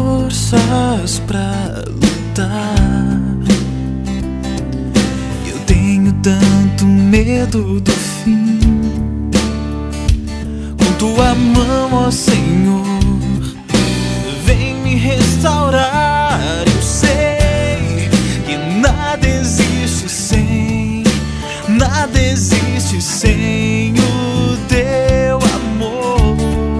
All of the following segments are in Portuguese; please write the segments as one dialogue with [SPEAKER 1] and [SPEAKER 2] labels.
[SPEAKER 1] forças pra lutar. Eu tenho tanto medo do fim. Com tua mão, ó Senhor, vem me restaurar. Eu sei que nada existe sem o teu amor.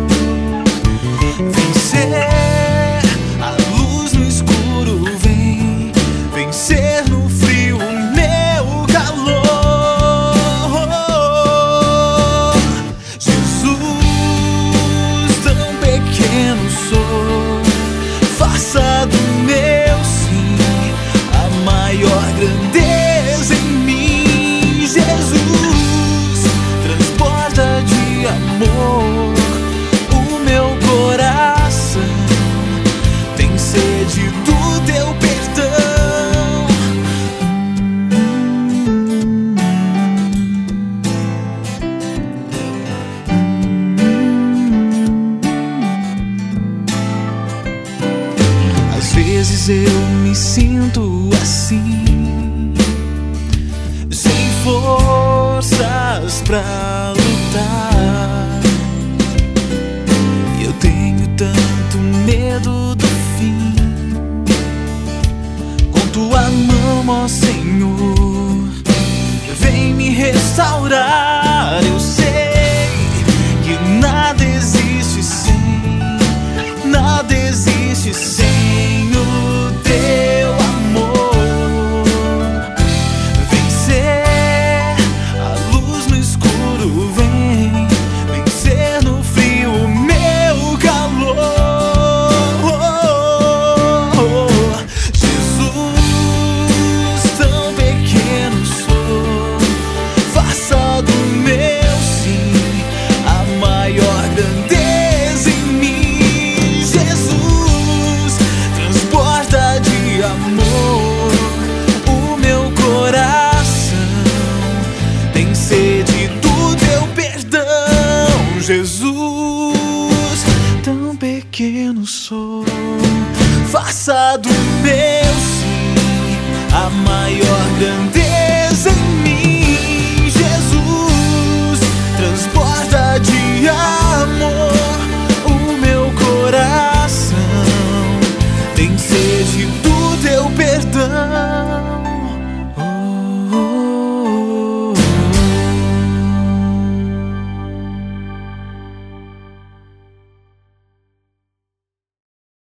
[SPEAKER 1] Vencer a luz no escuro, vem vencer no frio o meu calor. Jesus, tão pequeno sou, faça do meu sim a maior grandeza em mim. Jesus, transborda de amor o meu coração, tem sede do teu perdão. Às vezes eu me sinto assim, sem forças pra lutar. Eu tenho tanto medo do fim. Com tua mão, ó Senhor, vem me restaurar. Eu sei que nada existe sem o teu amor. Vencer a luz no escuro, vem vencer no frio o meu calor. Jesus, tão pequeno sou, faça do meu sim a maior grandeza em mim. Jesus, transborda de amor o meu coração, tem sede do teu perdão. Jesus, tão pequeno sou, faça do meu sim a maior grandeza em mim. Jesus, transborda de amor o meu coração, tem